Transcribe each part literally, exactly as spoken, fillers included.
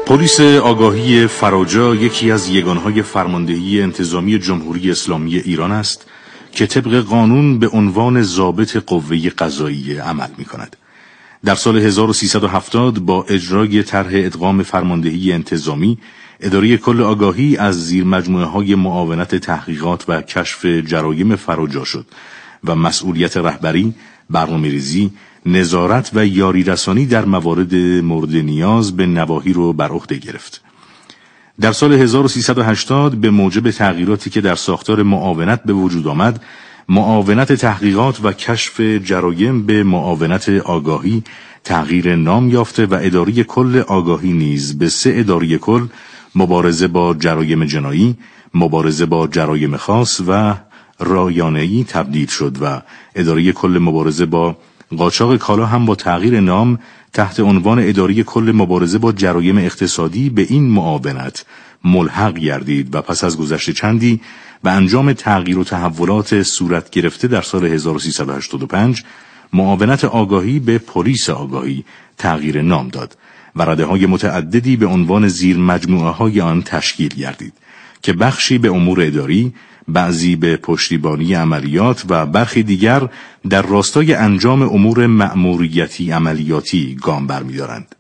پلیس آگاهی فراجا یکی از یگانهای فرماندهی انتظامی جمهوری اسلامی ایران است که طبق قانون به عنوان ضابط قوه قضاییه عمل می‌کند. در سال هزار و سیصد و هفتاد با اجرای طرح ادغام فرماندهی انتظامی، اداره کل آگاهی از زیر مجموعه‌های معاونت تحقیقات و کشف جرایم فراجا شد و مسئولیت رهبری، برنامه‌ریزی، نظارت و یاری رسانی در موارد مورد نیاز به نواحی رو بر عهده گرفت. در سال هزار و سیصد و هشتاد به موجب تغییراتی که در ساختار معاونت به وجود آمد، معاونت تحقیقات و کشف جرایم به معاونت آگاهی تغییر نام یافته و اداره کل آگاهی نیز به سه اداره کل مبارزه با جرایم جنایی، مبارزه با جرایم خاص و رایانه‌ای تبدیل شد و اداره کل مبارزه با قاچاق کالا هم با تغییر نام تحت عنوان اداره کل مبارزه با جرایم اقتصادی به این معاونت ملحق گردید و پس از گذشت چندی و انجام تغییر و تحولات صورت گرفته در سال هزار و سیصد و هشتاد و پنج معاونت آگاهی به پلیس آگاهی تغییر نام داد و رده‌های متعددی به عنوان زیر مجموعه‌های آن تشکیل گردید که بخشی به امور اداری، بعضی به پشتیبانی عملیات و برخی دیگر در راستای انجام امور مأموریتی عملیاتی گام برمی‌دارند.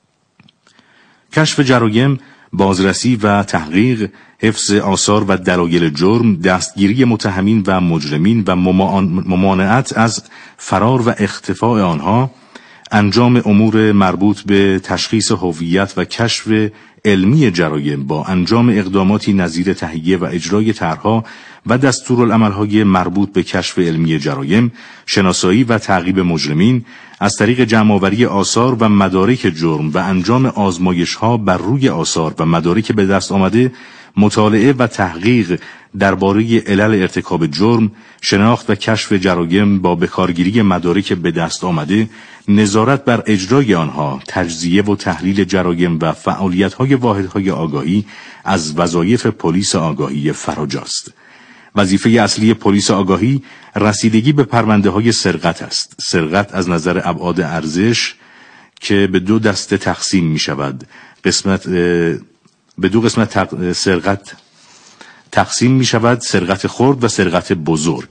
کشف جرایم، بازرسی و تحقیق، حفظ آثار و دلایل جرم، دستگیری متهمین و مجرمین و ممانعت از فرار و اختفاء آنها، انجام امور مربوط به تشخیص هویت و کشف علمی جرایم با انجام اقداماتی نظیر تهیه و اجرای طرح‌ها و دستورالعمل‌های مربوط به کشف علمی جرایم، شناسایی و تعقیب مجرمین از طریق جمع‌آوری آثار و مدارک جرم و انجام آزمایش‌ها بر روی آثار و مدارک به دست آمده، مطالعه و تحقیق درباره علل ارتکاب جرم، شناخت و کشف جرایم با بکارگیری مدارک به دست آمده، نظارت بر اجرای آنها، تجزیه و تحلیل جرایم و فعالیت‌های واحدهای آگاهی از وظایف پلیس آگاهی فراجاست. وظیفه اصلی پلیس آگاهی رسیدگی به پرونده‌های سرقت است. سرقت از نظر ابعاد ارزش که به دو دسته تقسیم می‌شود. قسمت به دو قسمت تق... سرقت تقسیم می شود: سرقت خرد و سرقت بزرگ.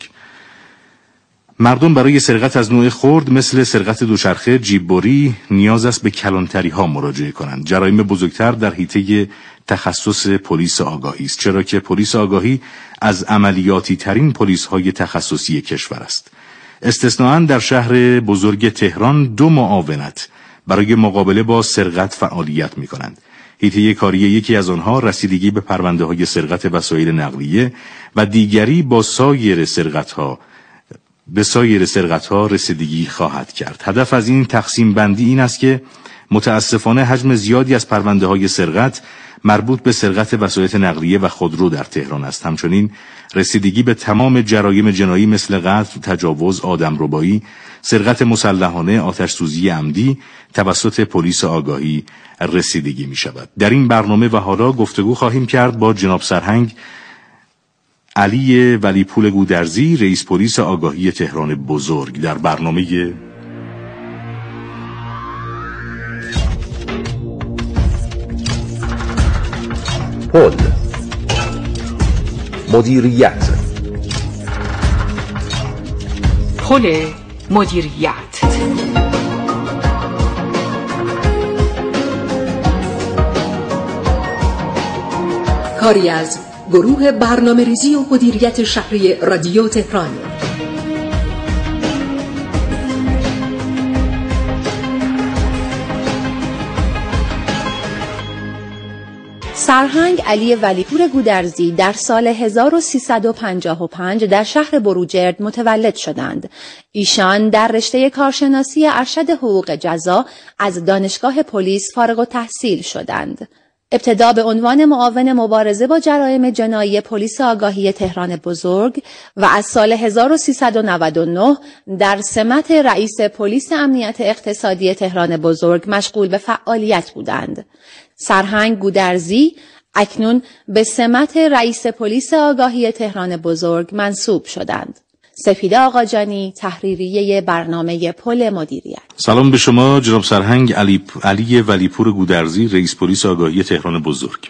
مردم برای سرقت از نوع خرد مثل سرقت دوچرخه، جیببری نیاز است به کلانتری ها مراجعه کنند. جرایم بزرگتر در حیطه تخصص پلیس آگاهی است، چرا که پلیس آگاهی از عملیاتی ترین پلیس های تخصصی کشور است. استثناءً در شهر بزرگ تهران دو معاونت برای مقابله با سرقت فعالیت می کنند. حیطه کاری یکی از آنها رسیدگی به پرونده های سرقت وسایل نقلیه و دیگری با سایر سرقت ها به سایر سرقت ها رسیدگی خواهد کرد. هدف از این تقسیم بندی این است که متاسفانه حجم زیادی از پرونده های سرقت مربوط به سرقت وسایل نقلیه و خودرو در تهران است. همچنین رسیدگی به تمام جرایم جنایی مثل قتل، تجاوز، آدمربایی، سرقت مسلحانه، آتش سوزی عمدی توسط پلیس آگاهی رسیدگی می شود. در این برنامه و حالا گفتگو خواهیم کرد با جناب سرهنگ علی ولیپور گودرزی، رئیس پلیس آگاهی تهران بزرگ، در برنامه پل مدیریت. پل مدیریت. کاری از گروه برنامه‌ریزی و مدیریت شهری رادیو تهران. سرهنگ علی ولیپور گودرزی در سال هزار و سیصد و پنجاه و پنج در شهر بروجرد متولد شدند. ایشان در رشته کارشناسی ارشد حقوق جزا از دانشگاه پلیس فارغ التحصیل شدند. ابتدا به عنوان معاون مبارزه با جرایم جنایی پلیس آگاهی تهران بزرگ و از سال هزار و سیصد و نود و نه در سمت رئیس پلیس امنیت اقتصادی تهران بزرگ مشغول به فعالیت بودند. سرهنگ گودرزی اکنون به سمت رئیس پلیس آگاهی تهران بزرگ منصوب شدند. سپیده آقاجانی، تحریریه برنامه پل مدیریت. سلام به شما جناب سرهنگ علی علی ولیپور گودرزی، رئیس پلیس آگاهی تهران بزرگ.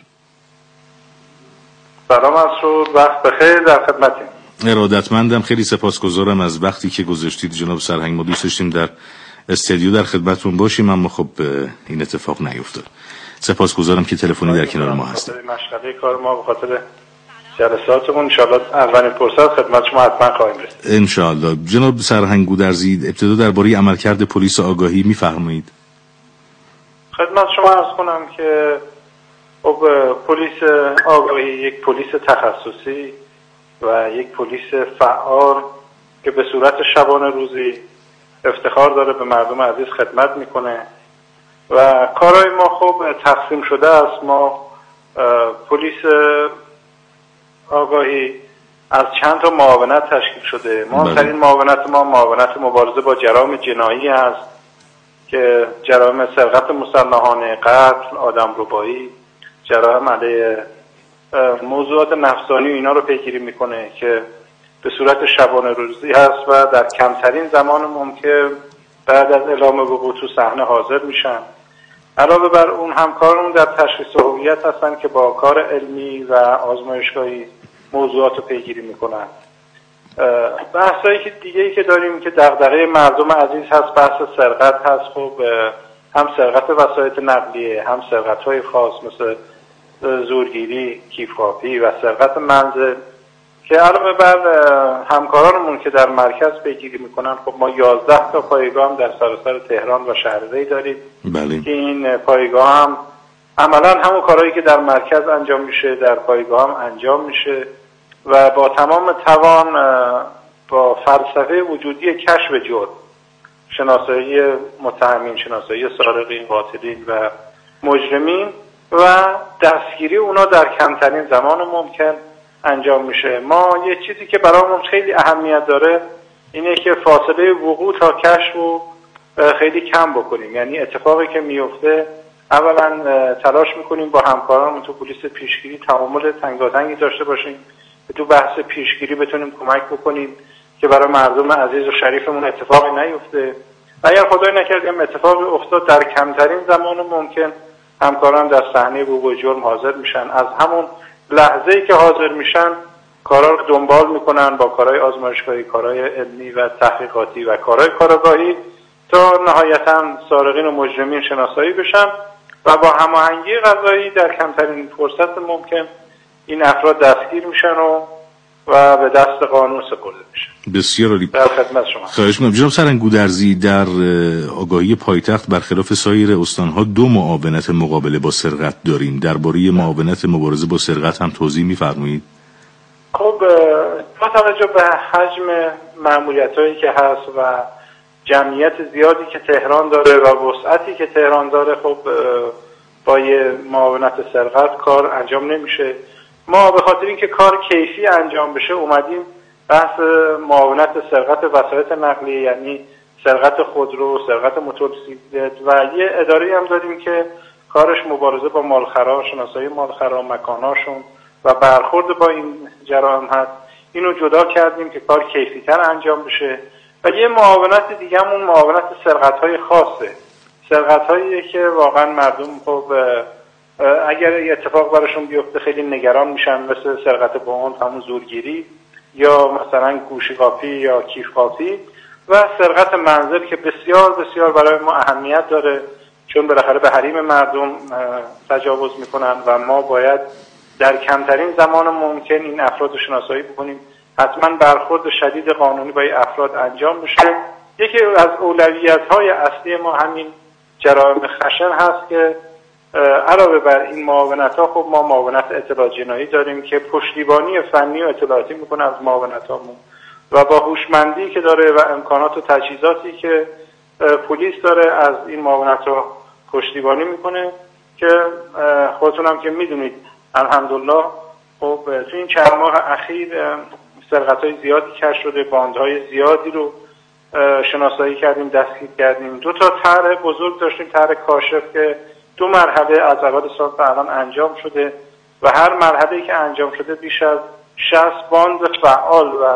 سلام عصر، وقت بخیر، در خدمتیم. ارادتمندم، خیلی سپاسگزارم از وقتی که گذاشتید جناب سرهنگ. ما دوست داشتیم در استودیو در خدمتتون باشیم، اما خب این اتفاق نیفتاد. سپاسگزارم که تلفنی در کنار ما هستید. مشغله کار ما به خاطر جلساتمون ان شاء الله اولین فرصت خدمت شما حتما خواهیم رسید. ان شاء الله. جناب سرهنگ گودرزی، ابتدا درباره عملکرد پلیس آگاهی می‌فرمایید؟ خدمت شما عرض کنم که خب پلیس آگاهی یک پلیس تخصصی و یک پلیس فعال که به صورت شبانه روزی افتخار داره به مردم عزیز خدمت میکنه و کارهای ما خب تقسیم شده است. ما پلیس آگاهی از چند تا معاونت تشکیل شده. مهمترین معاونت ما معاونت مبارزه با جرائم جنایی است که جرائم سرقت مسلحانه، قتل، آدمربایی، جرائم علیه موضوعات نفسانی و اینا رو پیگیری میکنه که به صورت شبانه روزی هست و در کمترین زمان ممکن بعد از اعلام وقوع تو صحنه حاضر میشن. علاوه بر اون همکارمون در تشخیص هویت هستن که با کار علمی و آزمایشگاهی موضوعات رو پیگیری میکنن. بحثایی که دیگه ای که داریم که دغدغه مردم عزیز هست بحث سرقت هست. خب هم سرقت وسایط نقلیه، هم سرقت های خاص مثل زورگیری، کیف‌کاپی و سرقت منزل که علاوه بر همکارانمون که در مرکز پیگیری میکنن خب ما یازده تا پایگاه هم در سراسر تهران و شهرضی داریم. بله. که این پایگاه هم عملا همون کارهایی که در مرکز انجام میشه در پایگاه هم انجام میشه و با تمام توان با فلسفه وجودی کشف جرم، شناسایی متهمین، شناسایی سارقین، قاتلین و مجرمین و دستگیری اونا در کمترین زمان ممکن انجام میشه. ما یه چیزی که برامون خیلی اهمیت داره اینه که فاصله وقوع تا کشف رو خیلی کم بکنیم. یعنی اتفاقی که میفته اولا تلاش میکنیم با همکارانمون تو پلیس پیشگیری تعامل تنگاتنگی داشته باشیم که تو بحث پیشگیری بتونیم کمک بکنیم که برای مردم عزیز و شریفمون اتفاقی نیفته. اگر خدای نکرده اتفاقی افتاد در کمترین زمان ممکن همکاران در صحنه وقوع جرم حاضر میشن. از همون لحظه‌ای که حاضر میشن کارا رو دنبال میکنن با کارهای آزمایشگاهی، کارهای علمی و تحقیقاتی و کارهای کارآگاهی تا نهایتاً سارقین و مجرمین شناسایی بشن و با هماهنگی قضایی در کمترین فرصت ممکن این افراد دستگیر میشن و و به دست قانون سپرده میشن. بسیار عالی. در خدمت شما. خواهش می‌کنم. جناب سرهنگ گودرزی، در آگاهی پایتخت برخلاف سایر استان‌ها دو معاونت مقابله با سرقت داریم. درباره معاونت مبارزه با سرقت هم توضیح می‌فرمایید؟ خب با توجه به حجم مأموریتایی که هست و جمعیت زیادی که تهران داره و وسعتی که تهران داره خب با یه معاونت سرقت کار انجام نمیشه. ما به خاطر اینکه کار کیفی انجام بشه اومدیم بحث معاونت سرقت وسایط نقلیه، یعنی سرقت خودرو، سرقت موتورسیکلت و یه اداره هم داریم که کارش مبارزه با مالخرا، شناسایی مالخرا، مکاناشون و برخورد با این جرائم هست. اینو جدا کردیم که کار کیفی‌تر انجام بشه. و یه معاونت دیگه همون معاونت سرقت‌های خاصه. سرقت‌هایی که واقعا مردم خب اگر یه اتفاق براشون بیفته خیلی نگران میشن، مثل سرقت بانک، همون زورگیری یا مثلا گوشی‌قاپی یا کیف‌قاپی و سرقت منزل که بسیار بسیار برای ما اهمیت داره چون بالاخره به حریم مردم تجاوز میکنن و ما باید در کمترین زمان ممکن این افراد رو شناسایی بکنیم. حتما برخورد شدید قانونی با این افراد انجام بشه. یکی از اولویت‌های اصلی ما همین جرائم خشن هست که علاوه بر این معاونت‌ها خب ما معاونت اطلاع جنایی داریم که پشتیبانی فنی و اطلاعاتی میکنه از معاونت‌هامون و با هوشمندی که داره و امکانات و تجهیزاتی که پلیس داره از این معاونت‌ها پشتیبانی میکنه که خودتون هم که میدونید الحمدلله خب تو این چند ماه اخیر سرقت‌های زیادی کشف شده، باندهای زیادی رو شناسایی کردیم، دستگیر کردیم. دو تا طرح بزرگ داشتیم، طرح کاشف که دو مرحله از اول سال تا الان انجام شده و هر مرحله‌ای که انجام شده بیش از شصت باند فعال و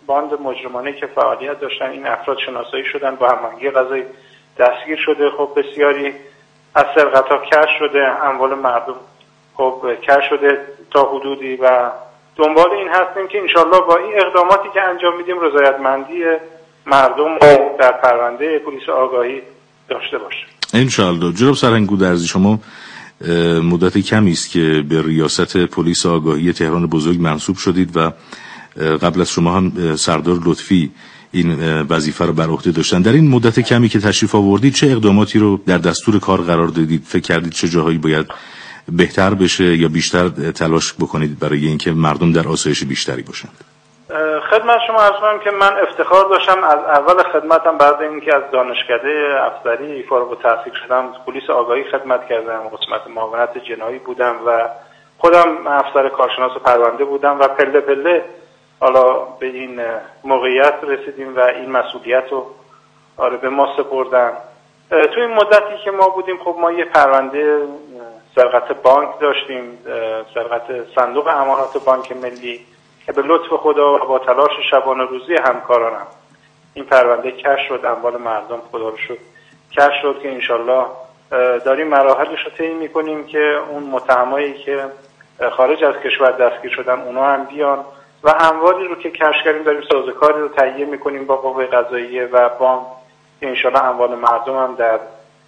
باند مجرمانه که فعالیت داشتن این افراد شناسایی شدن، با هماهنگی قضایی دستگیر شده. خب بسیاری از سرقت‌ها کشف شده، اموال مردم خب کشف شده تا حدودی و دنبال این هستیم که انشالله با این اقداماتی که انجام میدیم رضایتمندی مردم در پرونده پلیس آگاهی داشته باشه. انشالله. جناب سرهنگ گودرزی، شما مدت کمی است که به ریاست پلیس آگاهی تهران بزرگ منصوب شدید و قبل از شما هم سردار لطفی این وظیفه رو بر عهده داشتن. در این مدت کمی که تشریف آوردید چه اقداماتی رو در دستور کار قرار دادید؟ فکر کردید چه جاهایی باید بهتر بشه یا بیشتر تلاش بکنید برای اینکه مردم در آسایش بیشتری باشند؟ خدمت شما عرض کنم که من افتخار داشتم از اول خدمتم بعد اینکه از دانشکده افسری فارغ التحصیل شدم پلیس آگاهی خدمت کردم، قسمت معاونت جنایی بودم و خودم افسر کارشناس پرونده بودم و پله پله حالا به این موقعیت رسیدیم و این مسئولیت رو آره به ما سپردن. تو این مدتی که ما بودیم خب ما یه پرونده سرقت بانک داشتیم، سرقت صندوق امانات بانک ملی که به لطف خدا و با تلاش شبانه روزی همکارانم این پرونده کشف شد، اموال مردم خدا رو شکر کشف شد که انشالله داریم مراحلش رو طی می‌کنیم که اون متهمایی که خارج از کشور دستگیر شدن اونا هم بیان و اموالی رو که کشف کردیم داریم سازوکاری رو تهیه می‌کنیم با قوه قضاییه و بانک که انشالله اموال مردم هم در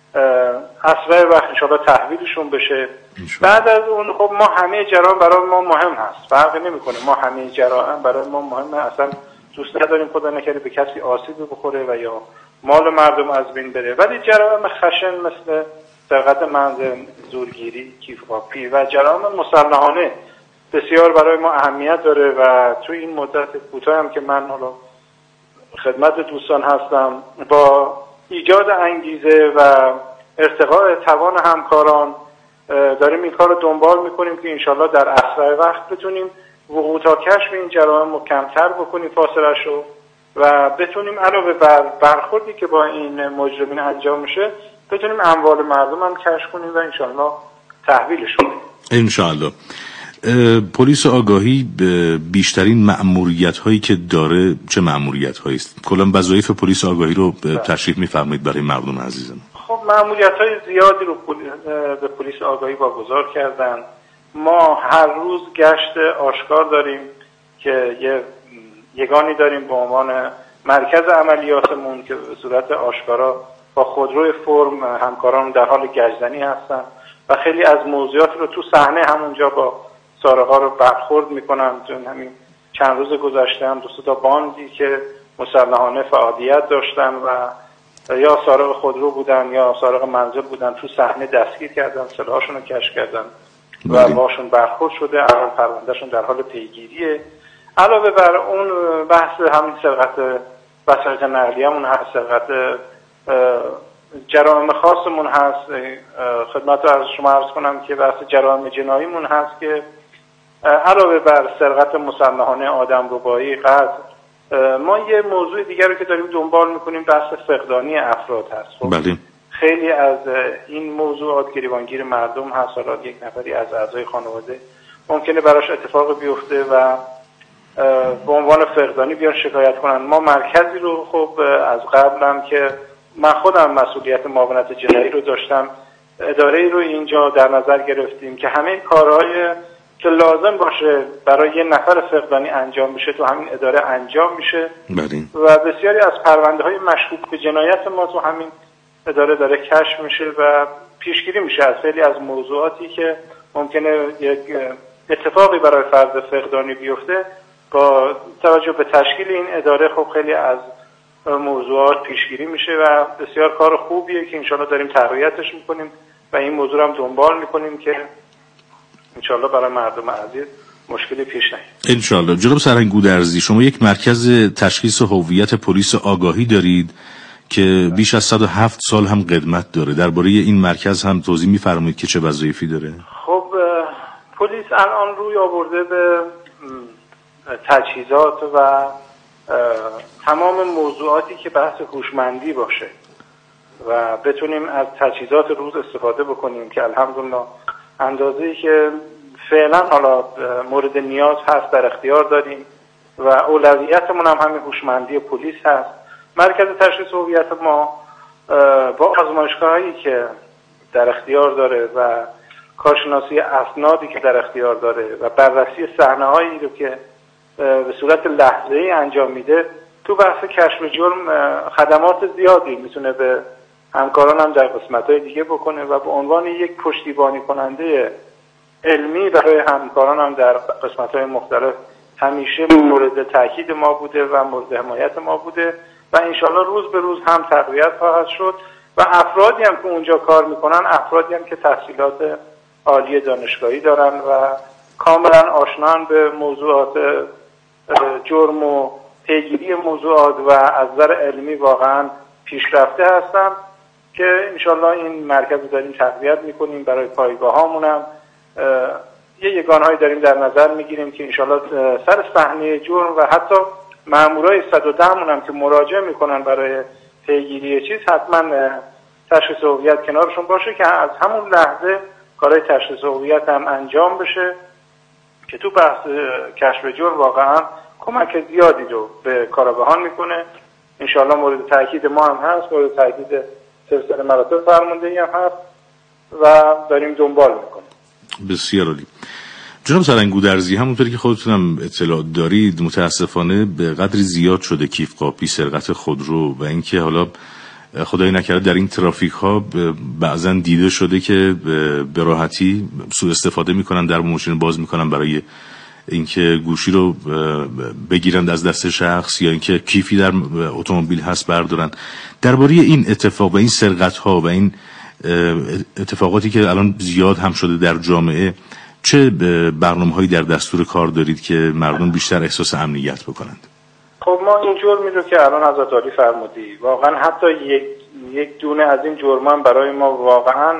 اسرع وقت انشالله تحویلشون بشه. بعد از اون خب ما همه جرائم برای ما مهم هست، فرقی نمیکنه، ما همه جرائم برای ما مهمه، اصلا دوست نداریم خدا نکرده به کسی آسیبی بخوره و یا مال مردم از بین بره، ولی جرائم خشن مثل سرقت منزل، زورگیری، کیف‌کاپی و جرائم مسلحانه بسیار برای ما اهمیت داره و تو این مدت کوتاه هم که من حالا خدمت دوستان هستم با ایجاد انگیزه و ارتقاء توان همکاران داریم این کار رو دنبال میکنیم که انشالله در اسرع وقت بتونیم وقوع تا کشف این جرائم رو کمتر بکنیم فاصلش رو و بتونیم علاوه بر برخوردی که با این مجرمین انجام میشه بتونیم اموال مردم هم کشف کنیم و انشالله تحویلش کنیم. انشالله. پلیس آگاهی بیشترین مأموریت هایی که داره چه مأموریت هایی است؟ کلا وظایف پلیس آگاهی رو تشریح می‌فرمایید برای مردم عزیزم. خب مأموریت های زیادی رو به پلیس آگاهی واگذار کردن. ما هر روز گشت آشکار داریم که یه یگانی داریم به عنوان مرکز عملیاتمون که به صورت آشکارا با خودروی فرم همکاران در حال گشتنی هستن و خیلی از موضوعات رو تو صحنه همونجا با سارقا رو برخورد میکنن. تو همین چند روز گذشته هم دو تا باندی که مسلحانه فعالیت داشتن و یا سارق خودرو بودن یا سارق منزل بودن تو صحنه دستگیر کردن، سلاحشون رو کشف کردن و باشون برخورد شده. الان پروندهشون در حال پیگیریه. علاوه بر اون بحث همین سرقت وسایل نقلیه‌مون هست، سرقت جرائم خاصمون هست. خدمت رو از شما عرض کنم که بحث جرائم جناییمون هست که علاوه بر سرقت مسلحانه، آدمربایی، قتل، ما یه موضوع دیگر رو که داریم دنبال میکنیم بحث فقدانی افراد هست. خب بله. خیلی از این موضوعات گریبانگیر مردم هست. حالا یک نفری از اعضای خانواده ممکنه براش اتفاق بیفته و به عنوان فقدانی بیان شکایت کنن. ما مرکزی رو خب از قبلم که من خودم مسئولیت معاونت جنایی رو داشتم، اداره‌ای رو اینجا در نظر گرفتیم که همه کارهای که لازم باشه برای یه نفر فقدانی انجام میشه تو همین اداره انجام میشه. بله. و بسیاری از پرونده های مشکوک به جنایت ما تو همین اداره داره کشف میشه و پیشگیری میشه از خیلی از موضوعاتی که ممکنه یک اتفاقی برای فرد فقدانی بیفته. با توجه به تشکیل این اداره خب خیلی از موضوعات پیشگیری میشه و بسیار کار خوبیه که انشالله داریم تقویتش میکنیم و این موضوع هم دنبال میکنیم که انشالله برای مردم عزیز مشکلی پیش نیاد. انشالله. جناب سرهنگ گودرزی، شما یک مرکز تشخیص هویت پلیس آگاهی دارید که بیش از صد و هفت سال هم قدمت داره. درباره این مرکز هم توضیح می‌فرمایید که چه وظایفی داره؟ خب پلیس الان روی آورده به تجهیزات و تمام موضوعاتی که بحث هوشمندی باشه و بتونیم از تجهیزات روز استفاده بکنیم که الحمدلله اندازه‌ای که فعلا حالا مورد نیاز هست در اختیار داریم و اولویتمون هم همین هوشمندی پلیس هست. مرکز تشخیص هویت ما با آزمایشگاهایی که در اختیار داره و کارشناسی اسنادی که در اختیار داره و بررسی صحنه‌هایی رو که به صورت لحظه‌ای انجام میده، تو بحث کشف جرم خدمات زیادی میتونه به همکاران هم در قسمت‌های دیگه بکنه و به عنوان یک پشتیبانی کننده علمی برای همکاران هم در قسمت‌های مختلف همیشه مورد تاکید ما بوده و مورد حمایت ما بوده و انشالله روز به روز هم تقویت خواهد شد و افرادی هم که اونجا کار میکنن افرادی هم که تحصیلات عالی دانشگاهی دارن و کاملا آشنان به موضوعات جرم و پیگیری موضوعات و از نظر علمی واقعا پیشرفته هستن که انشالله این مرکز رو داریم تقویت میکنیم. برای پایگاه هامون هم یه یگانهایی داریم در نظر میگیریم که انشالله سر صحنه جرم و حتی مامورای صد و ده مون هم که مراجعه میکنن برای پیگیری چیز حتما تشخیص هویت کنارشون باشه که از همون لحظه کارهای تشخیص هویت هم انجام بشه که تو بحث کشف جرم واقعا کمک زیادی رو به کارآگاهان میکنه. انشالله مورد تاکید ما هم هست، مورد تاکید سلسله مراتب فرماندهی هم هست و داریم دنبال میکنیم. بسیار عالی. جناب سرنگودرزی، همونطوری که خودتونم اطلاع دارید متاسفانه به قدری زیاد شده کیف قاپی، سرقت خودرو و اینکه حالا خدای نکرده در این ترافیک ها بعضا دیده شده که به راحتی سوء استفاده میکنن، در ماشین باز میکنن برای اینکه گوشی رو بگیرند از دست شخص یا اینکه کیفی در اتومبیل هست بردارن. درباره این اتفاق و این سرقت ها و این اتفاقاتی که الان زیاد هم شده در جامعه، چه برنامه‌هایی در دستور کار دارید که مردم بیشتر احساس امنیت بکنند؟ خب ما این جرمی رو که الان حضرت عالی فرمودی واقعا حتی یک یک دونه از این جرمان برای ما واقعا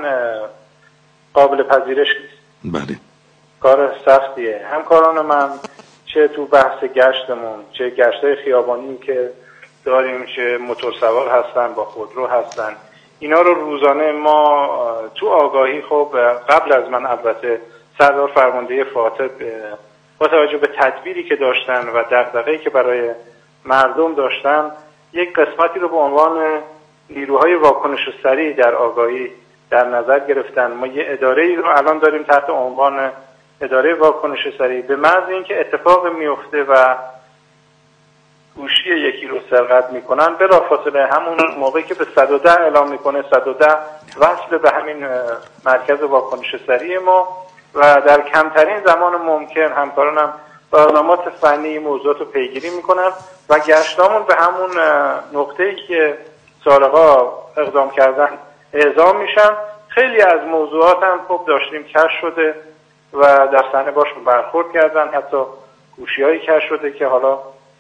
قابل پذیرش نیست. بله. کار سختیه. همکاران من چه تو بحث گشتمون، چه گشتای خیابانی که داریم، چه موتور سوار هستن، با خودرو هستن، اینا رو روزانه ما تو آگاهی، خب قبل از من البته سردار فرمانده فاطب با توجه به تدبیری که داشتن و دغدغه‌ای که برای مردم داشتن یک قسمتی رو به عنوان نیروهای واکنش سریع در آگاهی در نظر گرفتن. ما یه اداره‌ای رو الان داریم تحت عنوان اداره واکنش سریع. به محض اینکه اتفاق میفته و گوشی یکی رو سرقت میکنن بلافاصله همون موقعی که به صد و ده اعلام میکنه صد و ده وصل به همین مرکز واکنش سریع ما و در کمترین زمان ممکن همکارانم برنامات فنی موضوعات رو پیگیری میکنن و گشتامون به همون نقطه‌ای که سارقا اقدام کردن اعزام میشن. خیلی از موضوعات هم خب داشتیم کشف شده و در صحنه باشون برخورد کردن، حتی گوشی‌هایی کشف شده که حالا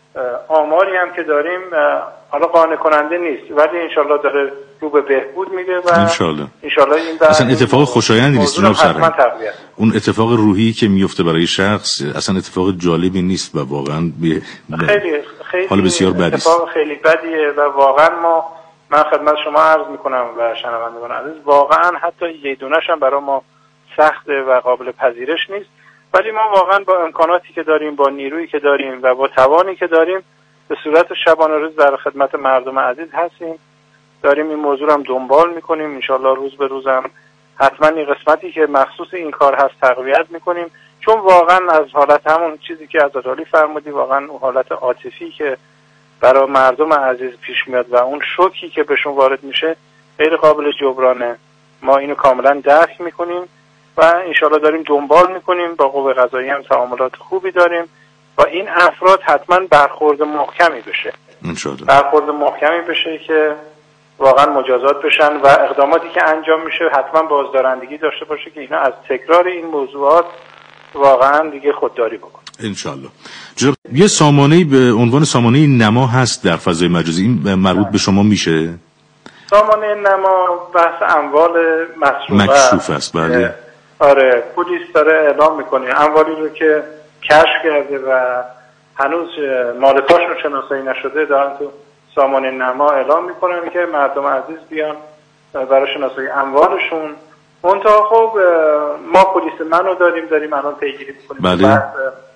آماری هم که داریم حالا قانع کننده نیست ولی انشالله داره رو به بهبود میره و انشالله انشالله این اصلا اتفاق خوشایندی نیست جناب سرهنگ. اون اتفاق روحی که میفته برای شخص اصلا اتفاق جالبی نیست و واقعا بی... خیلی خیلی حال بسیار بدی است. اتفاق خیلی بدیه و واقعا ما من خدمت شما عرض میکنم و شنوندگان عزیز واقعا حتی یه دونه‌ش هم برای ما سخته و قابل پذیرش نیست، ولی ما واقعا با امکاناتی که داریم، با نیرویی که داریم و با توانی که داریم به صورت شبانه روز در خدمت مردم عزیز هستیم. داریم این موضوع هم دنبال میکنیم، انشالله روز به روزم حتما این قسمتی که مخصوص این کار هست تقویت میکنیم، چون واقعا از حالت همون چیزی که از عالی فرمودی واقعا اون حالت عاطفی که برای مردم عزیز پیش میاد و اون شوکی که بهشون وارد میشه غیر قابل جبرانه. ما اینو کاملا درک میکنیم و انشالله داریم دنبال میکنیم. با قوه قضاییه هم تعاملات خوبی داریم و این افراد حتما برخورد محکمی بشه انشالله. برخورد محکمی بشه که واقعا مجازات بشن و اقداماتی که انجام میشه حتما بازدارندگی داشته باشه که اینا از تکرار این موضوعات واقعا دیگه خودداری بکنه انشالله. جناب یه سامانه‌ای به عنوان سامانه نما هست در فضای مجازی، این مربوط به شما میشه؟ سامانه نما بحث اموال مسروقه مکشوف است. بله. آره پلیس داره اعلام میکنه اموالی رو که کشف کرده و هنوز مالکاشون شناسایی نشده دارن تو سامانه نما اعلام میکنن که مردم عزیز بیان برای شناسایی اموالشون. منتها خب ما پلیس منو داریم داریم الان پیگیری میکنیم. بله.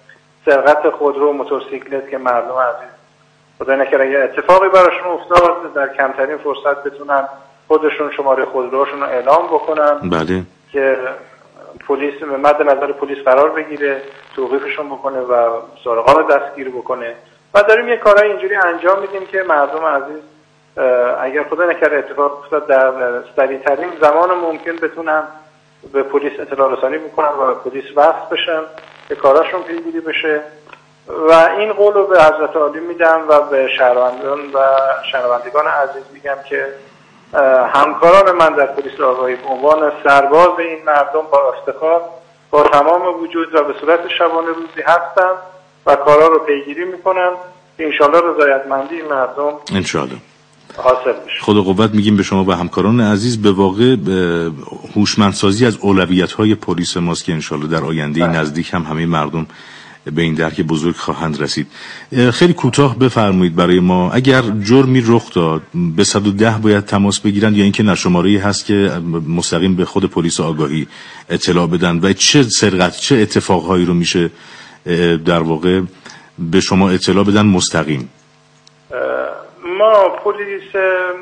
سرقت خودرو و موتورسیکلت که مردم عزیز خدا نکنه اگه اتفاقی براشون افتاد در کمترین فرصت بتونن خودشون شماره خودروهاشون رو اعلام بکنن. بله. که پلیس مد نظر پلیس قرار بگیره، توقیفشون بکنه و سارقان رو دستگیر بکنه. و داریم یه کارهای اینجوری انجام میدیم که مردم عزیز اگر خدا نکرده اتفاق افتاد در سریع‌ترین زمان ممکن بتونن به پلیس اطلاع رسانی بکنن و پلیس وصل بشن که کاراشون پیگیری بشه. و این قول رو به حضرت عالی میدم و به شهروندان و شنوندگان عزیز میگم که همکاران من در پلیس آگاهی به عنوان سرباز این مردم با افتخار با تمام وجود و به صورت شبانه روزی هستن و کارا رو پیگیری میکنن که انشالله رضایتمندی مردم انشالله حاصل بشه. خدا قوت میگیم به شما و همکاران عزیز. به واقع هوشمندسازی از اولویت‌های پلیس ماست که انشالله در آینده نزدیک هم همه مردم به این درک بزرگ خواهند رسید. خیلی کوتاه بفرمایید برای ما، اگر جرمی رخ داد به صد و ده باید تماس بگیرند یا اینکه نشماره‌ای هست که مستقیم به خود پلیس آگاهی اطلاع بدن و چه سرقت چه اتفاقهایی رو میشه در واقع به شما اطلاع بدن مستقیم؟ ما پلیس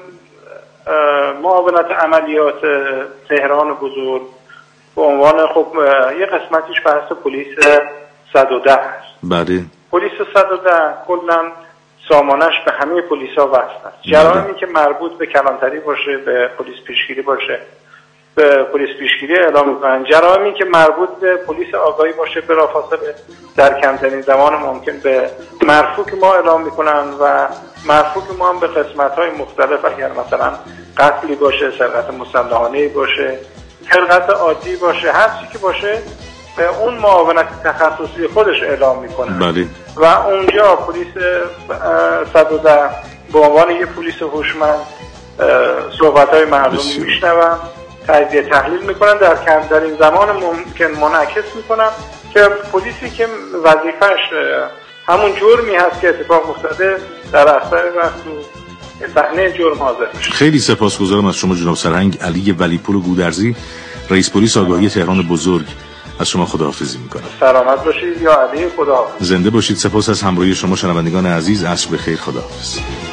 معاونت عملیات تهران بزرگ به عنوان خب یه قسمتیش بحث پلیس صد و ده هست. بله. پلیس صد و ده کلا سامانش به همه پلیسا وصل است. جرائمی که مربوط به کلانتری باشه به پلیس پیشگیری باشه به پلیس پیشگیری اعلام میکنن. جرائمی که مربوط به پلیس آگاهی باشه بلافاصله در کمترین زمان ممکن به مرفوع ما اعلام میکنن و مرفوع ما هم به قسمت‌های مختلف اگر مثلا قتلی باشه، سرقت مسلحانه‌ای باشه، سرقت عادی باشه، هر چیزی که باشه به اون معاونت تخصصی خودش اعلام میکنه. بله. و اونجا پلیس صد و ده به عنوان یه پلیس هوشمند صحبت‌های مردم میشنون، تجزیه تحلیل میکنن، در کمترین زمان ممکن منعکس میکنن که پلیسی که وظیفش همون جرمی هست که اتفاق افتاده در اثر وقت تو صحنه جرم حاضر بشه. خیلی سپاسگزارم از شما جناب سرهنگ علی ولیپور گودرزی، رئیس پلیس آگاهی تهران بزرگ. از شما خداحافظی میکنم. سلامت باشید یا علی. خداحافظ. زنده باشید. سپاس از همراهی شما شنوندگان عزیز. عصر بخیر. خداحافظ.